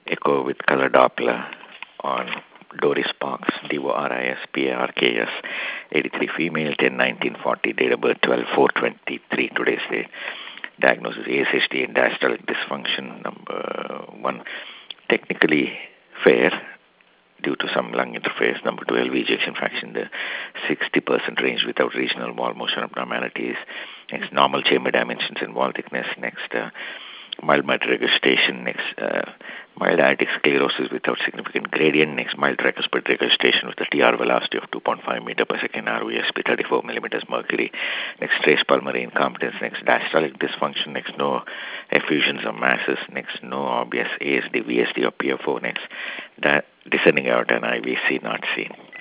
echo with color Doppler on Doris Parks, DORISPARKS, 83 female, 10/19/40, date of birth 12/4/23, today's date. Diagnosis ASHD and diastolic dysfunction. Number 1, technically fair due to some lung interface. Number 2, LV ejection fraction, the 60% range without regional wall motion abnormalities. Next, normal chamber dimensions and wall thickness. Next, mild mitral regurgitation. Next, mild aortic sclerosis without significant gradient. Next, mild tricuspid regurgitation with a TR velocity of 2.5 meter per second, RVSP 34 millimeters mercury. Next, trace pulmonary incompetence. Next, diastolic dysfunction. Next, no effusions or masses. Next, no obvious ASD, VSD or PFO. Next, descending aorta and IVC not seen.